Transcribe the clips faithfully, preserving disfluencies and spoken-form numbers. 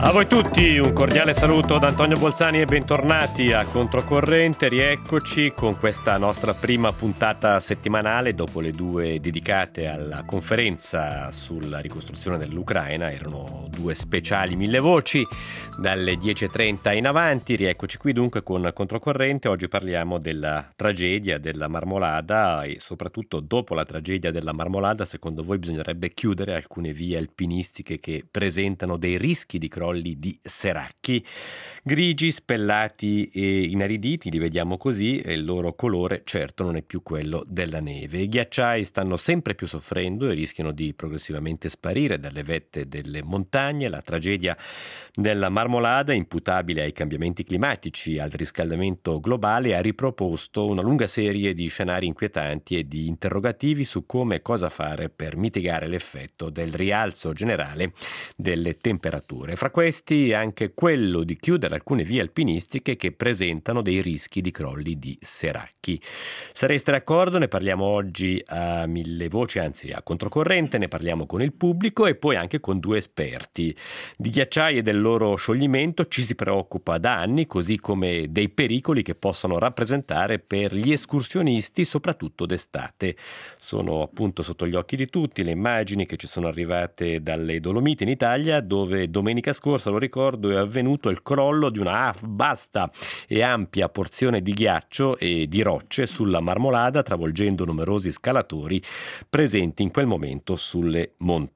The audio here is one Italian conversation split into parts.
A voi tutti un cordiale saluto da Antonio Bolzani e bentornati a Controcorrente. Rieccoci con questa nostra prima puntata settimanale dopo le due dedicate alla conferenza sulla ricostruzione dell'Ucraina. Erano due speciali mille voci dalle dieci e trenta in avanti. Rieccoci qui dunque con Controcorrente. Oggi parliamo della tragedia della Marmolada e soprattutto dopo la tragedia della Marmolada, secondo voi bisognerebbe chiudere alcune vie alpinistiche che presentano dei rischi di crollo di seracchi grigi, spellati e inariditi, li vediamo così, e il loro colore certo non è più quello della neve. I ghiacciai stanno sempre più soffrendo e rischiano di progressivamente sparire dalle vette delle montagne. La tragedia della Marmolada, imputabile ai cambiamenti climatici, al riscaldamento globale, ha riproposto una lunga serie di scenari inquietanti e di interrogativi su come e cosa fare per mitigare l'effetto del rialzo generale delle temperature. Fra questi anche quello di chiudere alcune vie alpinistiche che presentano dei rischi di crolli di seracchi. Sareste d'accordo? Ne parliamo oggi a mille voci, anzi a Controcorrente, ne parliamo con il pubblico e poi anche con due esperti. Di ghiacciai e del loro scioglimento ci si preoccupa da anni, così come dei pericoli che possono rappresentare per gli escursionisti, soprattutto d'estate. Sono appunto sotto gli occhi di tutti le immagini che ci sono arrivate dalle Dolomiti in Italia, dove domenica scorsa, lo ricordo, è avvenuto il crollo di una vasta e ampia porzione di ghiaccio e di rocce sulla Marmolada, travolgendo numerosi scalatori presenti in quel momento sulle montagne.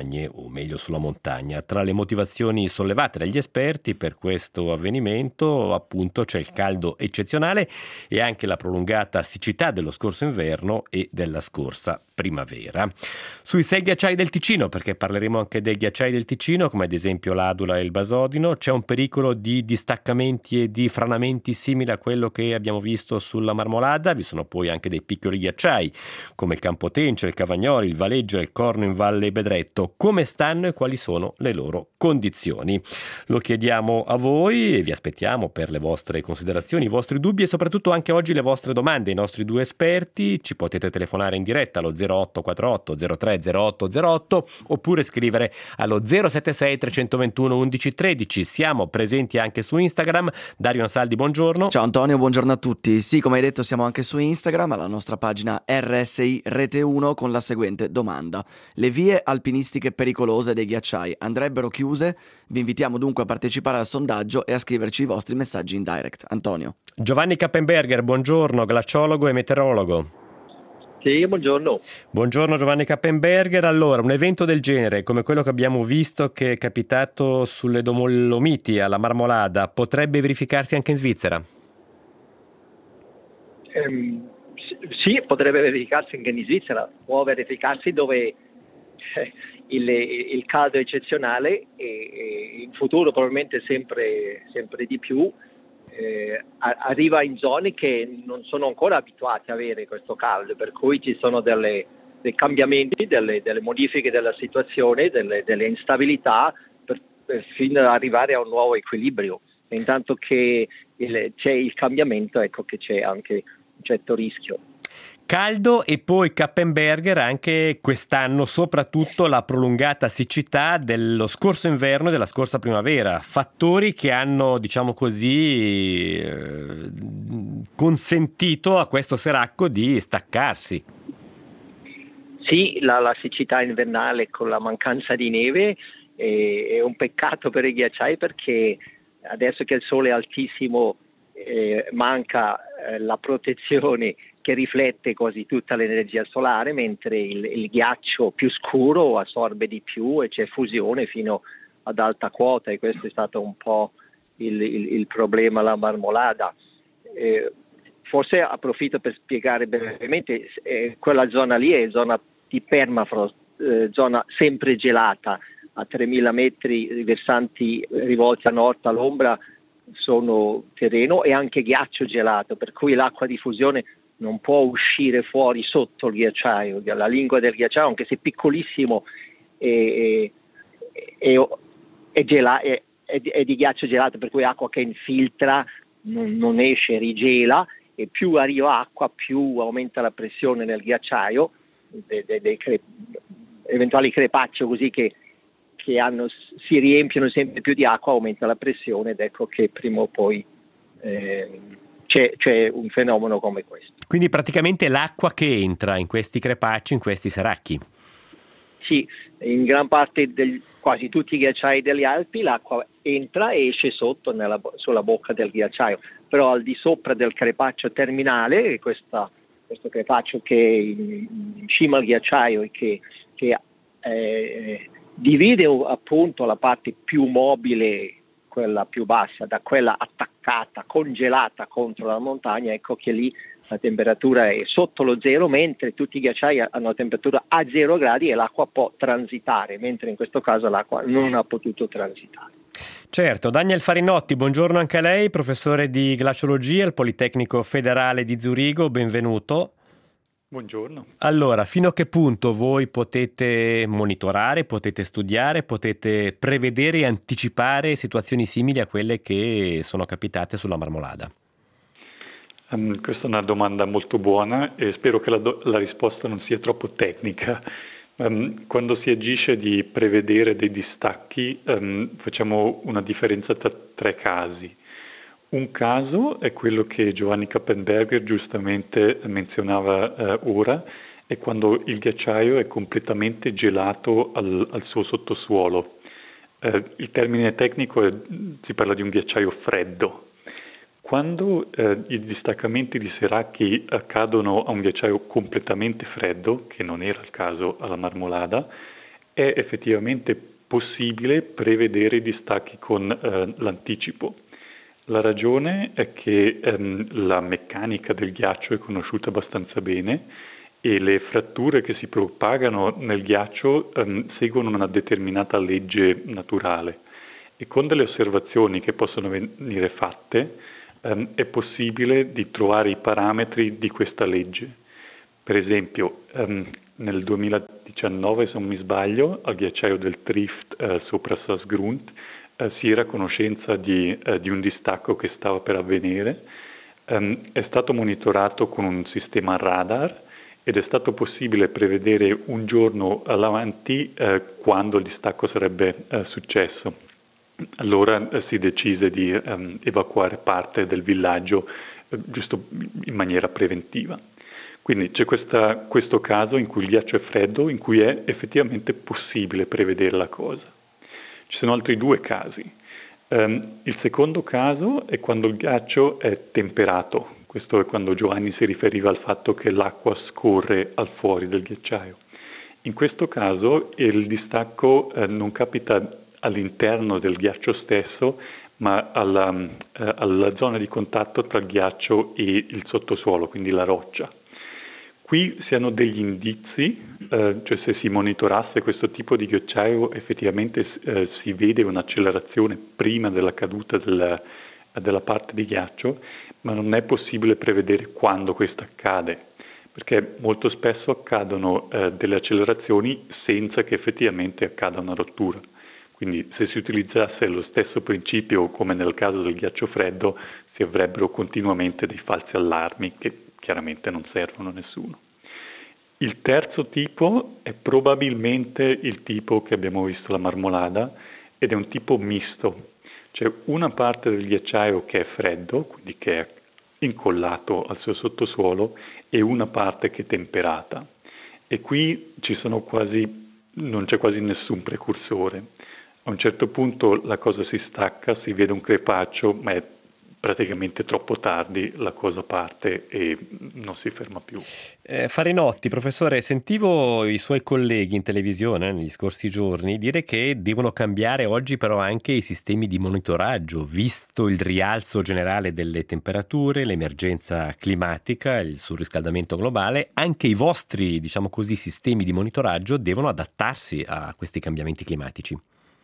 o meglio sulla montagna. Tra le motivazioni sollevate dagli esperti per questo avvenimento appunto c'è il caldo eccezionale e anche la prolungata siccità dello scorso inverno e della scorsa primavera. Sui sei ghiacciai del Ticino, perché parleremo anche dei ghiacciai del Ticino come ad esempio l'Adula e il Basodino, c'è un pericolo di distaccamenti e di franamenti simile a quello che abbiamo visto sulla Marmolada. Vi sono poi anche dei piccoli ghiacciai come il Campotence, il Cavagnoli, il Valeggio e il Corno in Valle Bedretto. Come stanno e quali sono le loro condizioni? Lo chiediamo a voi e vi aspettiamo per le vostre considerazioni, i vostri dubbi e soprattutto anche oggi le vostre domande. I nostri due esperti ci potete telefonare in diretta allo zero otto quattro otto zero tre zero otto zero otto oppure scrivere allo zero sette sei tre due uno undici tredici. Siamo presenti anche su Instagram. Dario Ansaldi, buongiorno. Ciao Antonio, buongiorno a tutti. Sì, come hai detto siamo anche su Instagram, alla nostra pagina R S I Rete uno con la seguente domanda: le vie alpinistiche pericolose dei ghiacciai andrebbero chiuse? Vi invitiamo dunque a partecipare al sondaggio e a scriverci i vostri messaggi in direct. Antonio. Giovanni Kappenberger, buongiorno, glaciologo e meteorologo. Sì, buongiorno. Buongiorno Giovanni Kappenberger. Allora, un evento del genere come quello che abbiamo visto che è capitato sulle Dolomiti alla Marmolada potrebbe verificarsi anche in Svizzera? Um, sì, potrebbe verificarsi anche in Svizzera, può verificarsi dove Il, il caldo è eccezionale e, e in futuro probabilmente sempre, sempre di più eh, arriva in zone che non sono ancora abituate a avere questo caldo, per cui ci sono delle, dei cambiamenti, delle, delle modifiche della situazione, delle, delle instabilità per, per fino ad arrivare a un nuovo equilibrio. E intanto che il, c'è il cambiamento, ecco che c'è anche un certo rischio. Caldo e poi Kappenberger anche quest'anno soprattutto la prolungata siccità dello scorso inverno e della scorsa primavera, fattori che hanno, diciamo così, eh, consentito a questo seracco di staccarsi. Sì, la, la siccità invernale con la mancanza di neve è, è un peccato per i ghiacciai, perché adesso che il sole è altissimo eh, manca eh, la protezione che riflette quasi tutta l'energia solare, mentre il, il ghiaccio più scuro assorbe di più e c'è fusione fino ad alta quota, e questo è stato un po' il, il, il problema alla Marmolada. Eh, forse approfitto per spiegare brevemente, eh, quella zona lì è zona di permafrost, eh, zona sempre gelata, a tremila metri, i versanti rivolti a nord all'ombra sono terreno e anche ghiaccio gelato, per cui l'acqua di fusione non può uscire fuori sotto il ghiacciaio. La lingua del ghiacciaio, anche se piccolissimo, è, è, è, gela, è, è di ghiaccio gelato, per cui acqua che infiltra, non, non esce, rigela, e più arriva acqua più aumenta la pressione nel ghiacciaio, dei de, de cre, eventuali crepaccio così che, che hanno, si riempiono sempre più di acqua, aumenta la pressione ed ecco che prima o poi eh, c'è, c'è un fenomeno come questo. Quindi praticamente l'acqua che entra in questi crepacci, in questi seracchi. Sì, in gran parte del, quasi tutti i ghiacciai delle Alpi l'acqua entra e esce sotto nella, sulla bocca del ghiacciaio, però al di sopra del crepaccio terminale, questa, questo crepaccio che è in, in cima al ghiacciaio e che, che eh, divide appunto la parte più mobile, quella più bassa, da quella attaccata, congelata contro la montagna, ecco che lì la temperatura è sotto lo zero, mentre tutti i ghiacciai hanno una temperatura a zero gradi e l'acqua può transitare, mentre in questo caso l'acqua non ha potuto transitare. Certo, Daniel Farinotti, buongiorno anche a lei, professore di glaciologia al Politecnico Federale di Zurigo, benvenuto. Buongiorno. Allora, fino a che punto voi potete monitorare, potete studiare, potete prevedere e anticipare situazioni simili a quelle che sono capitate sulla Marmolada? Um, questa è una domanda molto buona e spero che la, do- la risposta non sia troppo tecnica. Um, quando si agisce di prevedere dei distacchi, um, facciamo una differenza tra tre casi. Un caso è quello che Giovanni Kappenberger giustamente menzionava eh, ora, è quando il ghiacciaio è completamente gelato al, al suo sottosuolo. Eh, il termine tecnico è, si parla di un ghiacciaio freddo. Quando eh, i distaccamenti di seracchi accadono a un ghiacciaio completamente freddo, che non era il caso alla Marmolada, è effettivamente possibile prevedere i distacchi con eh, l'anticipo. La ragione è che ehm, la meccanica del ghiaccio è conosciuta abbastanza bene e le fratture che si propagano nel ghiaccio ehm, seguono una determinata legge naturale e con delle osservazioni che possono venire fatte ehm, è possibile di trovare i parametri di questa legge. Per esempio, ehm, nel duemiladiciannove, se non mi sbaglio, al ghiacciaio del Trift eh, sopra Sassgrund Uh, si era a conoscenza di, uh, di un distacco che stava per avvenire, um, è stato monitorato con un sistema radar ed è stato possibile prevedere un giorno all'avanti uh, quando il distacco sarebbe uh, successo. Allora uh, si decise di um, evacuare parte del villaggio uh, giusto in maniera preventiva. Quindi c'è questa, questo caso in cui il ghiaccio è freddo, in cui è effettivamente possibile prevedere la cosa. Ci sono altri due casi. Um, il secondo caso è quando il ghiaccio è temperato. Questo è quando Giovanni si riferiva al fatto che l'acqua scorre al fuori del ghiacciaio. In questo caso il distacco eh, non capita all'interno del ghiaccio stesso, ma alla, eh, alla zona di contatto tra il ghiaccio e il sottosuolo, quindi la roccia. Qui si hanno degli indizi, eh, cioè se si monitorasse questo tipo di ghiacciaio effettivamente eh, si vede un'accelerazione prima della caduta del, della parte di ghiaccio, ma non è possibile prevedere quando questo accade, perché molto spesso accadono eh, delle accelerazioni senza che effettivamente accada una rottura. Quindi se si utilizzasse lo stesso principio come nel caso del ghiaccio freddo, si avrebbero continuamente dei falsi allarmi che chiaramente non servono a nessuno. Il terzo tipo è probabilmente il tipo che abbiamo visto alla Marmolada ed è un tipo misto. C'è una parte del ghiacciaio che è freddo, quindi che è incollato al suo sottosuolo, e una parte che è temperata. E qui ci sono quasi, non c'è quasi nessun precursore. A un certo punto la cosa si stacca, si vede un crepaccio, ma è praticamente troppo tardi, la cosa parte e non si ferma più. Eh, Farinotti, professore, sentivo i suoi colleghi in televisione negli scorsi giorni dire che devono cambiare oggi però anche i sistemi di monitoraggio, visto il rialzo generale delle temperature, l'emergenza climatica, il surriscaldamento globale, anche i vostri, diciamo così, sistemi di monitoraggio devono adattarsi a questi cambiamenti climatici.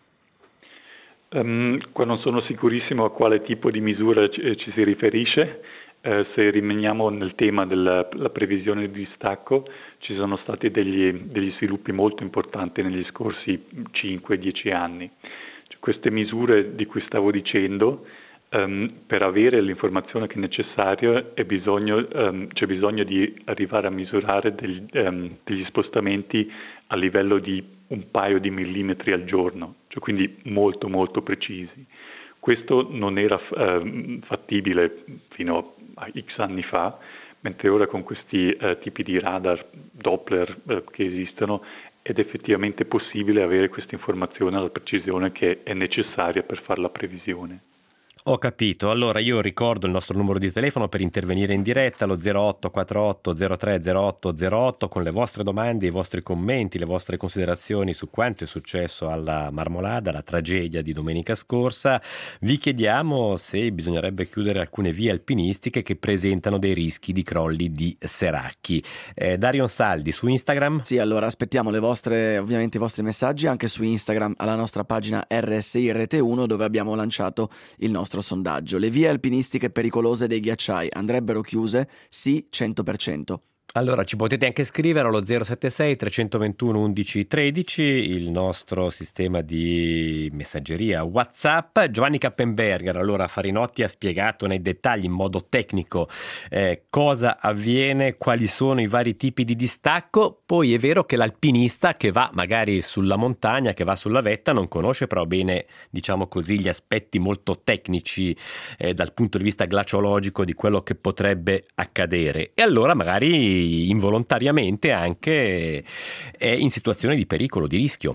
Um, qua non sono sicurissimo a quale tipo di misura ci, ci si riferisce. Eh, se rimaniamo nel tema della previsione di distacco, ci sono stati degli, degli sviluppi molto importanti negli scorsi cinque dieci anni. Cioè, queste misure di cui stavo dicendo, um, per avere l'informazione che è necessaria è bisogno, um, c'è bisogno di arrivare a misurare degli, um, degli spostamenti a livello di un paio di millimetri al giorno, cioè quindi molto molto precisi. Questo non era eh, fattibile fino a X anni fa, mentre ora con questi eh, tipi di radar Doppler eh, che esistono ed effettivamente possibile avere questa informazione alla precisione che è necessaria per fare la previsione. Ho capito, allora io ricordo il nostro numero di telefono per intervenire in diretta, lo zero otto quattro otto zero tre zero otto zero otto, con le vostre domande, i vostri commenti, le vostre considerazioni su quanto è successo alla Marmolada, la tragedia di domenica scorsa. Vi chiediamo se bisognerebbe chiudere alcune vie alpinistiche che presentano dei rischi di crolli di seracchi. Eh, Darion Saldi su Instagram? Sì, allora aspettiamo le vostre, ovviamente i vostri messaggi anche su Instagram alla nostra pagina R S I Rete uno, dove abbiamo lanciato il nostro sondaggio. Le vie alpinistiche pericolose dei ghiacciai andrebbero chiuse? Sì, cento per cento. Allora ci potete anche scrivere allo zero sette sei tre due uno undici tredici, il nostro sistema di messaggeria WhatsApp. Giovanni Kappenberger, allora Farinotti ha spiegato nei dettagli, in modo tecnico, eh, cosa avviene, quali sono i vari tipi di distacco. Poi è vero che l'alpinista che va magari sulla montagna, che va sulla vetta, non conosce però bene, diciamo così, gli aspetti molto tecnici eh, dal punto di vista glaciologico di quello che potrebbe accadere, e allora magari involontariamente anche è in situazione di pericolo, di rischio.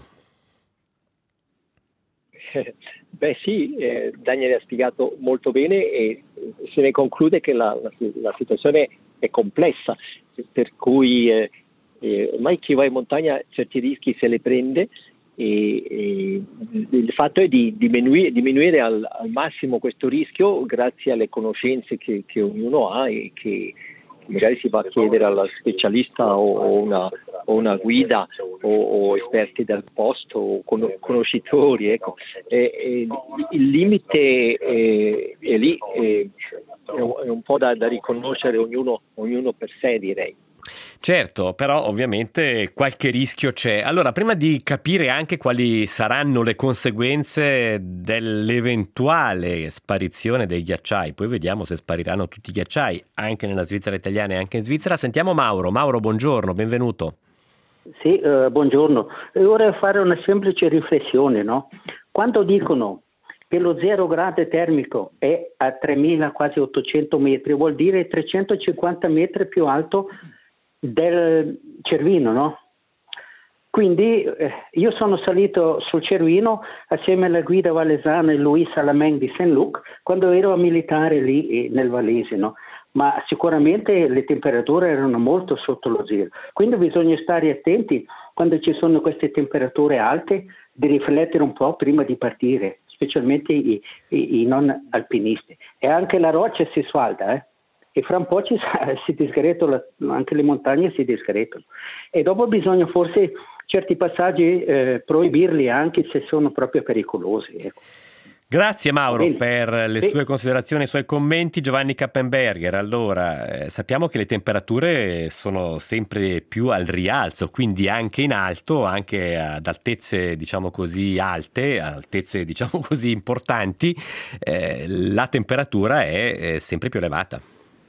Beh sì, eh, Daniele ha spiegato molto bene e se ne conclude che la, la, la situazione è complessa, per cui eh, eh, ormai chi va in montagna certi rischi se le prende, e, e il fatto è di diminuire, diminuire al, al massimo questo rischio grazie alle conoscenze che, che ognuno ha e che magari si va a chiedere alla specialista o una, o una guida o, o esperti del posto o con, conoscitori, ecco. E, e, il limite è, è lì, è, è un po' da, da riconoscere ognuno, ognuno per sé, direi. Certo, però ovviamente qualche rischio c'è. Allora, prima di capire anche quali saranno le conseguenze dell'eventuale sparizione dei ghiacciai, poi vediamo se spariranno tutti i ghiacciai anche nella Svizzera italiana e anche in Svizzera, sentiamo Mauro. Mauro, buongiorno, benvenuto. Sì, eh, buongiorno. Io vorrei fare una semplice riflessione, no? Quando dicono che lo zero grado termico è a tremila, quasi ottocento metri, vuol dire trecentocinquanta metri più alto del Cervino, no? Quindi eh, io sono salito sul Cervino assieme alla guida valesana Louis Salameng di Saint-Luc quando ero militare lì eh, nel Valese, no? Ma sicuramente le temperature erano molto sotto lo zero, quindi bisogna stare attenti quando ci sono queste temperature alte, di riflettere un po' prima di partire, specialmente i, i, i non alpinisti. E anche la roccia si sfalda, eh? E fra un po' ci, si disgrettola, anche le montagne si disgretolano. E dopo bisogna forse certi passaggi eh, proibirli anche se sono proprio pericolosi. Ecco. Grazie Mauro Bene. per le Sì. sue considerazioni, i suoi commenti. Giovanni Kappenberger, allora eh, sappiamo che le temperature sono sempre più al rialzo, quindi anche in alto, anche ad altezze diciamo così alte, altezze diciamo così importanti, eh, la temperatura è, è sempre più elevata.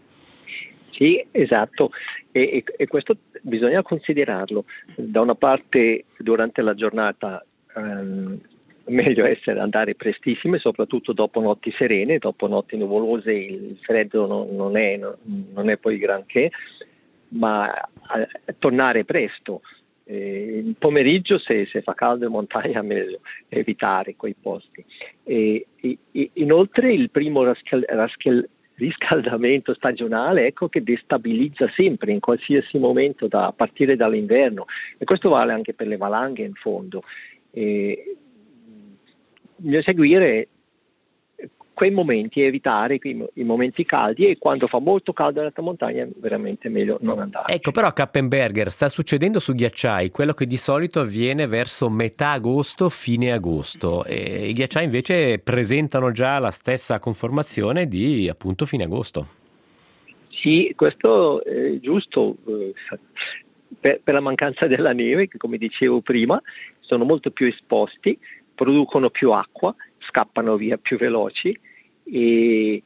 Sì, esatto, e, e, e questo bisogna considerarlo. Da una parte durante la giornata ehm, meglio essere andare prestissime, soprattutto dopo notti serene, dopo notti nuvolose il freddo non, non, è, non è poi granché, ma a, a tornare presto. Eh, il pomeriggio se, se fa caldo in montagna è meglio evitare quei posti. E, e, inoltre il primo raschel, raschel, riscaldamento stagionale, ecco, che destabilizza sempre in qualsiasi momento da, a partire dall'inverno, e questo vale anche per le valanghe in fondo. E bisogna seguire quei momenti, evitare quei, i momenti caldi, e quando fa molto caldo nella montagna è veramente meglio non andare. Ecco, però Kappenberger, sta succedendo su ghiacciai quello che di solito avviene verso metà agosto, fine agosto, e i ghiacciai invece presentano già la stessa conformazione di appunto fine agosto. Sì, questo è giusto, per, per la mancanza della neve, che come dicevo prima sono molto più esposti, producono più acqua, scappano via più veloci e,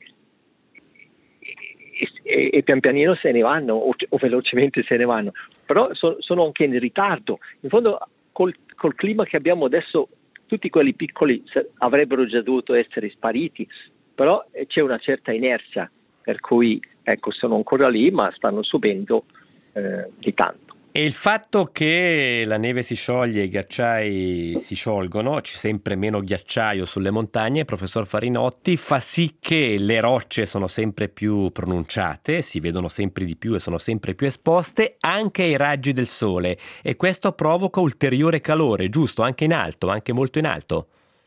e, e pian pianino se ne vanno o, o velocemente se ne vanno, però so, sono anche in ritardo. In fondo col, col clima che abbiamo adesso tutti quelli piccoli avrebbero già dovuto essere spariti, però c'è una certa inerzia, per cui ecco, sono ancora lì, ma stanno subendo eh, di tanto. E il fatto che la neve si scioglie e i ghiacciai si sciolgono, c'è sempre meno ghiacciaio sulle montagne, professor Farinotti, fa sì che le rocce sono sempre più pronunciate, si vedono sempre di più e sono sempre più esposte anche ai raggi del sole, e questo provoca ulteriore calore, giusto? Anche in alto, anche molto in alto.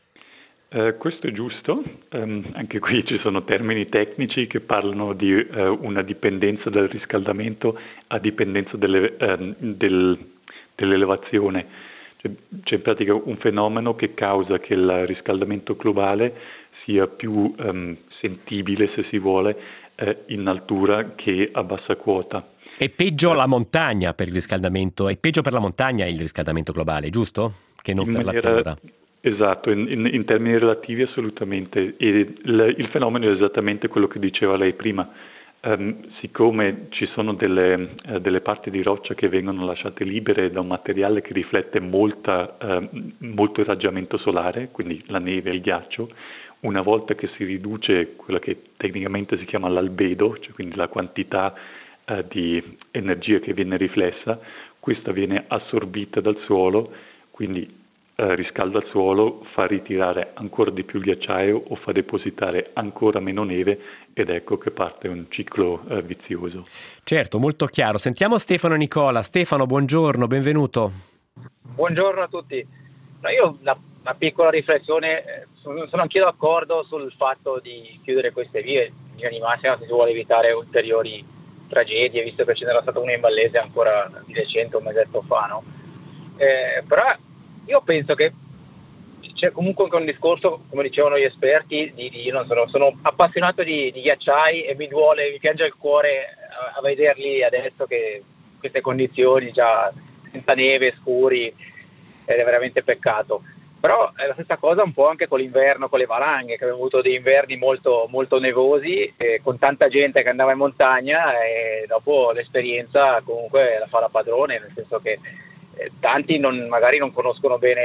Eh, questo è giusto, um, anche qui ci sono termini tecnici che parlano di uh, una dipendenza dal riscaldamento a dipendenza delle, um, del, dell'elevazione. Cioè, c'è in pratica un fenomeno che causa che il riscaldamento globale sia più um, sentibile, se si vuole, uh, in altura che a bassa quota. È peggio la montagna per il riscaldamento, è peggio per la montagna il riscaldamento globale, giusto? Che non in per maniera... la pianura. Esatto, in, in, in termini relativi assolutamente. E il, il fenomeno è esattamente quello che diceva lei prima. Um, siccome ci sono delle, uh, delle parti di roccia che vengono lasciate libere da un materiale che riflette molta, uh, molto irraggiamento solare, quindi la neve e il ghiaccio, una volta che si riduce quella che tecnicamente si chiama l'albedo, cioè quindi la quantità uh, di energia che viene riflessa, questa viene assorbita dal suolo, quindi Uh, riscalda il suolo, fa ritirare ancora di più il ghiacciaio o fa depositare ancora meno neve, ed ecco che parte un ciclo uh, vizioso. Certo, molto chiaro. Sentiamo Stefano e Nicola. Stefano, buongiorno, benvenuto. Buongiorno a tutti. No, io una, una piccola riflessione, sono, sono anch'io d'accordo sul fatto di chiudere queste vie, in linea di massima se si vuole evitare ulteriori tragedie, visto che ce n'era stata una in Vallese ancora di recente, un mesetto fa, no? Eh, però io penso che c'è comunque anche un discorso, come dicevano gli esperti, di, di, io non sono, sono appassionato di, di ghiacciai e mi duole, mi piange il cuore a, a vederli adesso che queste condizioni già senza neve, scuri, ed è veramente peccato. Però è la stessa cosa un po' anche con l'inverno, con le valanghe, che abbiamo avuto dei inverni molto, molto nevosi, eh, con tanta gente che andava in montagna, e dopo l'esperienza comunque la fa la padrone, nel senso che tanti non, magari non conoscono bene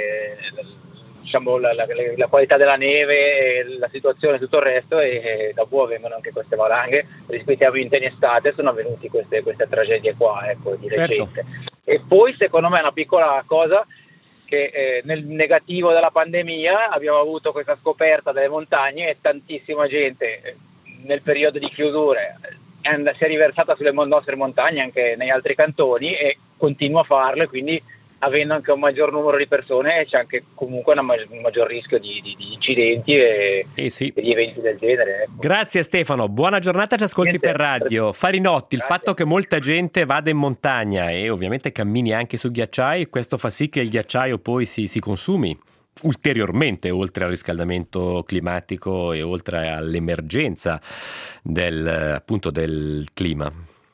diciamo, la, la, la qualità della neve, la situazione e tutto il resto, e dopo avvengono anche queste valanghe. Rispettivamente in estate sono avvenuti queste, queste tragedie qua, ecco, di recente. Certo. E poi secondo me è una piccola cosa che eh, nel negativo della pandemia abbiamo avuto questa scoperta delle montagne, e tantissima gente eh, nel periodo di chiusure si è riversata sulle nostre montagne anche negli altri cantoni e continua a farlo, e quindi avendo anche un maggior numero di persone c'è anche comunque una maggior, un maggior rischio di, di, di incidenti e, eh sì. e di eventi del genere. Ecco. Grazie Stefano, buona giornata, ci ascolti Niente. per radio. Farinotti, il Grazie. fatto che molta gente vada in montagna e ovviamente cammini anche su ghiacciai, questo fa sì che il ghiacciaio poi si, si consumi ulteriormente, oltre al riscaldamento climatico e oltre all'emergenza del, appunto, del clima.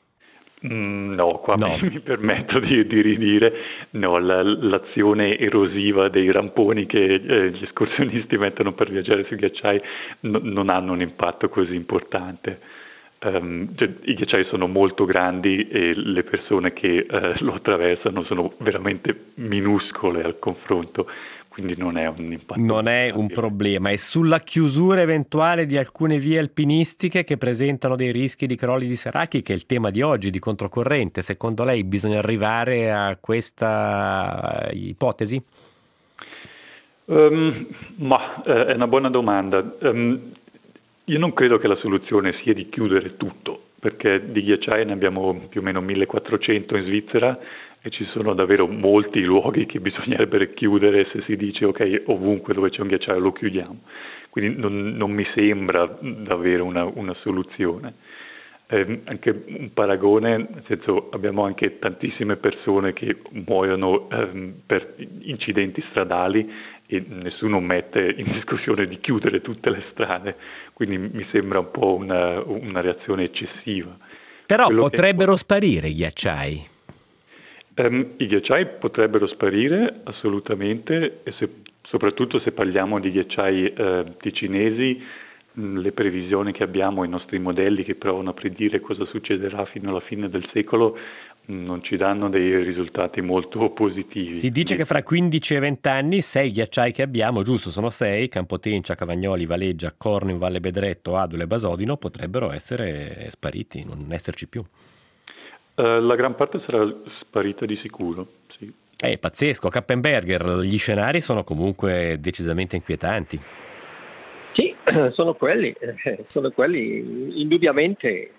Mm, no, qua no. mi, mi permetto di, di ridire, no, la, l'azione erosiva dei ramponi che eh, gli escursionisti mettono per viaggiare sui ghiacciai no, non hanno un impatto così importante. Um, cioè, i ghiacciai sono molto grandi e le persone che eh, lo attraversano sono veramente minuscole al confronto, quindi non è un impatto. Non è un problema. E sulla chiusura eventuale di alcune vie alpinistiche che presentano dei rischi di crolli di serachi, che è il tema di oggi, di controcorrente, secondo lei bisogna arrivare a questa ipotesi? Um, ma eh, è una buona domanda. Um, io non credo che la soluzione sia di chiudere tutto, perché di ghiacciai ne abbiamo più o meno millequattrocento in Svizzera e ci sono davvero molti luoghi che bisognerebbe chiudere se si dice ok, ovunque dove c'è un ghiacciaio lo chiudiamo. Quindi non, non mi sembra davvero una, una soluzione. Eh, anche un paragone, nel senso, abbiamo anche tantissime persone che muoiono ehm, per incidenti stradali e nessuno mette in discussione di chiudere tutte le strade, quindi mi sembra un po' una, una reazione eccessiva. Però Quello potrebbero che... sparire i ghiacciai. Um, I ghiacciai potrebbero sparire assolutamente, e se, soprattutto se parliamo di ghiacciai eh, ticinesi, mh, le previsioni che abbiamo, i nostri modelli che provano a predire cosa succederà fino alla fine del secolo, non ci danno dei risultati molto positivi. Si dice che fra quindici e venti anni sei ghiacciai che abbiamo, giusto, sono sei, Campotencia, Cavagnoli, Valeggia, Corno in Valle Bedretto, Adula e Basodino, potrebbero essere spariti, non esserci più. Uh, la gran parte sarà sparita di sicuro, sì. È pazzesco, Kappenberger, gli scenari sono comunque decisamente inquietanti. Sì, sono quelli, eh, sono quelli, indubbiamente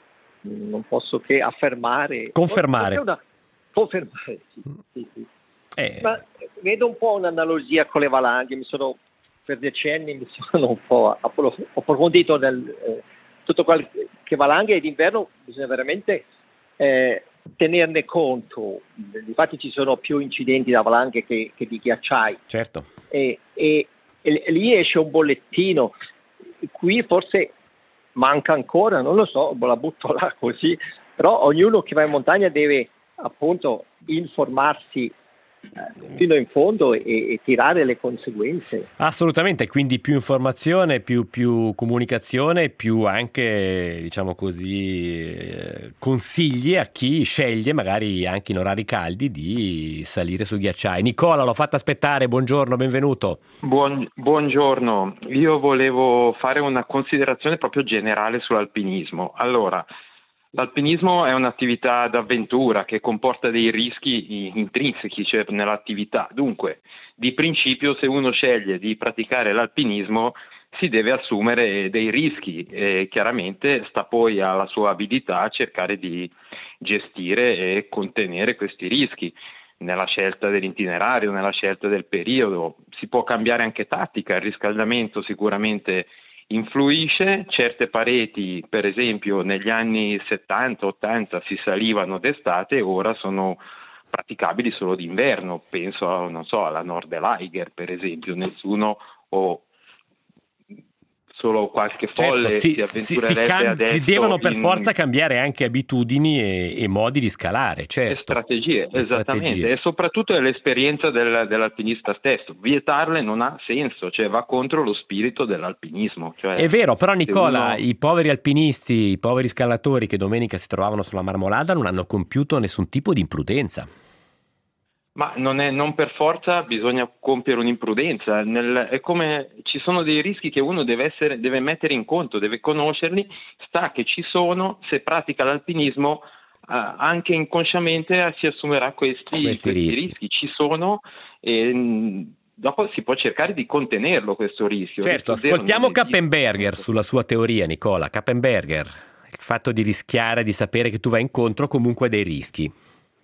non posso che affermare. Confermare. Una, confermare, sì, sì, sì. Eh. Ma vedo un po' un'analogia con le valanghe, mi sono, per decenni mi sono un po' approfondito nel eh, tutto quel che valanghe d'inverno bisogna veramente eh, tenerne conto, infatti ci sono più incidenti da valanghe che, che di ghiacciai. Certo. E, e, e lì esce un bollettino, qui forse manca ancora, non lo so, la butto là così, però ognuno che va in montagna deve appunto informarsi eh, fino in fondo e, e tirare le conseguenze. Assolutamente, quindi più informazione, più, più comunicazione, più anche, diciamo così, eh, consigli a chi sceglie, magari anche in orari caldi, di salire sui ghiacciai. Nicola, l'ho fatta aspettare, buongiorno, benvenuto. Buon, buongiorno, io volevo fare una considerazione proprio generale sull'alpinismo. Allora, l'alpinismo è un'attività d'avventura che comporta dei rischi intrinseci, cioè nell'attività. Dunque, di principio, se uno sceglie di praticare l'alpinismo, si deve assumere dei rischi e chiaramente sta poi alla sua abilità cercare di gestire e contenere questi rischi. Nella scelta dell'itinerario, nella scelta del periodo, si può cambiare anche tattica, il riscaldamento sicuramente influisce, certe pareti per esempio negli anni settanta ottanta si salivano d'estate, ora sono praticabili solo d'inverno, penso a, non so, alla Nordeliger per esempio, nessuno o solo qualche folle certo, si, si si, avventurerebbe si, can- adesso si devono per in... forza cambiare anche abitudini e, e modi di scalare, certo. E strategie, e esattamente, strategie. E soprattutto è l'esperienza del, dell'alpinista stesso. Vietarle non ha senso, cioè va contro lo spirito dell'alpinismo. Cioè, è vero, però Nicola, uno... i poveri alpinisti, i poveri scalatori che domenica si trovavano sulla Marmolada non hanno compiuto nessun tipo di imprudenza. Ma non, è, non per forza bisogna compiere un'imprudenza, Nel, è come ci sono dei rischi che uno deve, essere, deve mettere in conto, deve conoscerli, sta che ci sono, se pratica l'alpinismo eh, anche inconsciamente si assumerà questi, questi, questi rischi. rischi, ci sono e mh, dopo si può cercare di contenerlo questo rischio. Certo, Questo ascoltiamo Kappenberger sulla sua teoria, Nicola. Kappenberger, il fatto di rischiare, di sapere che tu vai incontro comunque dei rischi.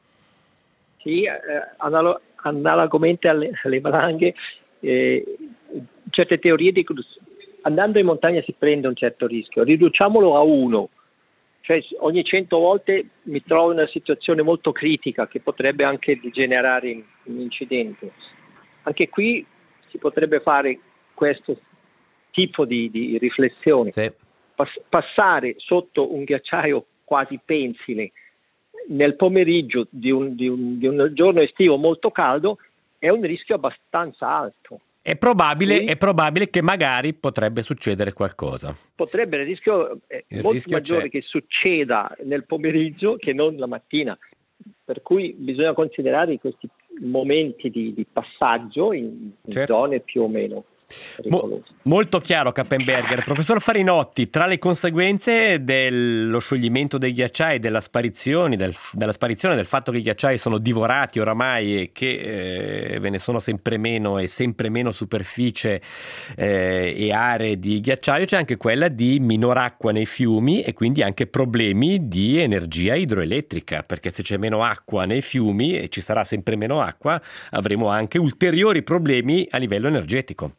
Sì, eh, analo- analogamente alle, alle valanghe, eh, certe teorie dicono andando in montagna si prende un certo rischio, riduciamolo a uno, cioè ogni cento volte mi trovo in una situazione molto critica che potrebbe anche degenerare in un incidente. Anche qui si potrebbe fare questo tipo di, di riflessione, sì. Pass- passare sotto un ghiacciaio quasi pensile nel pomeriggio di un, di, un, di un giorno estivo molto caldo è un rischio abbastanza alto. È probabile, Sì. è probabile che magari potrebbe succedere qualcosa. Potrebbe, il rischio è Il molto rischio maggiore c'è. che succeda nel pomeriggio che non la mattina, per cui bisogna considerare questi momenti di, di passaggio in, in certo. zone più o meno Mo- molto chiaro Kappenberger. Professor Farinotti, tra le conseguenze dello scioglimento dei ghiacciai, della sparizione, del, della sparizione del fatto che i ghiacciai sono divorati oramai e che eh, ve ne sono sempre meno e sempre meno superficie eh, e aree di ghiacciaio, c'è anche quella di minor acqua nei fiumi e quindi anche problemi di energia idroelettrica, perché se c'è meno acqua nei fiumi e ci sarà sempre meno acqua, avremo anche ulteriori problemi a livello energetico.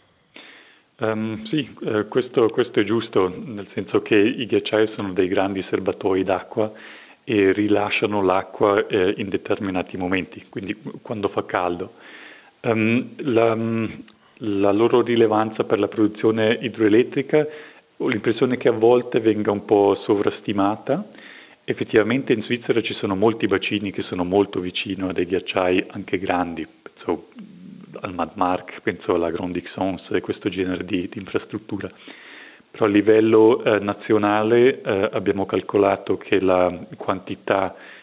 Um, sì, eh, questo, questo è giusto, nel senso che i ghiacciai sono dei grandi serbatoi d'acqua e rilasciano l'acqua eh, in determinati momenti, quindi quando fa caldo. Um, la, la loro rilevanza per la produzione idroelettrica, ho l'impressione che a volte venga un po' sovrastimata. Effettivamente in Svizzera ci sono molti bacini che sono molto vicino a dei ghiacciai anche grandi, penso al Mad Mark, penso alla Grand Dixons e questo genere di, di infrastruttura. Però a livello eh, nazionale eh, abbiamo calcolato che la quantità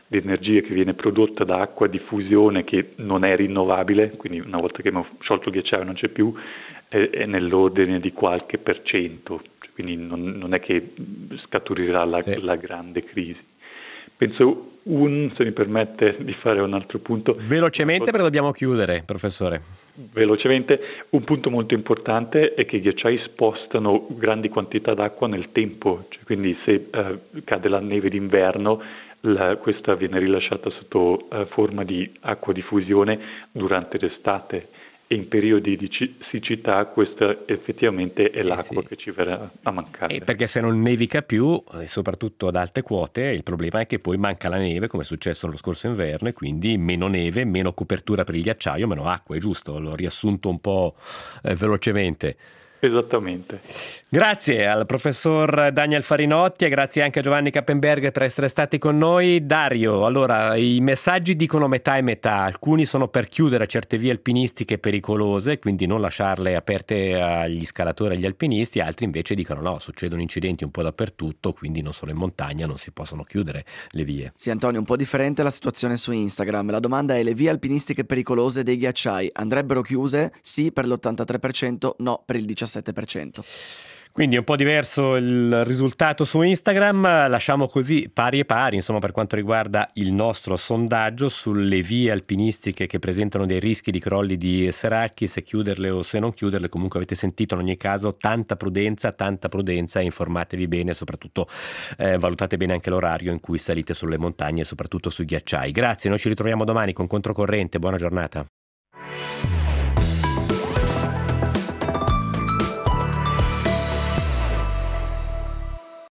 di energia che viene prodotta da acqua di fusione che non è rinnovabile, quindi una volta che abbiamo sciolto il ghiacciaio non c'è più, è, è nell'ordine di qualche per cento, quindi non, non è che scaturirà la, sì. la grande crisi. Penso un, se mi permette di fare un altro punto. Velocemente perché dobbiamo chiudere, professore. Velocemente, un punto molto importante è che i ghiacciai spostano grandi quantità d'acqua nel tempo, cioè, quindi se eh, cade la neve d'inverno, la, questa viene rilasciata sotto eh, forma di acqua di fusione durante l'estate. E in periodi di siccità questa effettivamente è l'acqua eh sì. che ci verrà a mancare. E perché se non nevica più, e soprattutto ad alte quote, il problema è che poi manca la neve, come è successo nello scorso inverno, e quindi meno neve, meno copertura per il ghiacciaio, meno acqua, è giusto? L'ho riassunto un po' eh, velocemente. Esattamente. Grazie al professor Daniel Farinotti e grazie anche a Giovanni Cappenberger per essere stati con noi. Dario, allora i messaggi dicono metà e metà, alcuni sono per chiudere certe vie alpinistiche pericolose, quindi non lasciarle aperte agli scalatori e agli alpinisti, altri invece dicono no, succedono incidenti un po' dappertutto, quindi non solo in montagna non si possono chiudere le vie. Sì, Antonio, un po' differente la situazione su Instagram. La domanda è: le vie alpinistiche pericolose dei ghiacciai andrebbero chiuse? Sì per l'ottantatré per cento, no per il diciassette per cento. Quindi è un po' diverso il risultato su Instagram, lasciamo così pari e pari, insomma, per quanto riguarda il nostro sondaggio sulle vie alpinistiche che presentano dei rischi di crolli di seracchi, se chiuderle o se non chiuderle. Comunque avete sentito in ogni caso tanta prudenza, tanta prudenza, informatevi bene e soprattutto eh, valutate bene anche l'orario in cui salite sulle montagne e soprattutto sui ghiacciai. Grazie, noi ci ritroviamo domani con Controcorrente, buona giornata.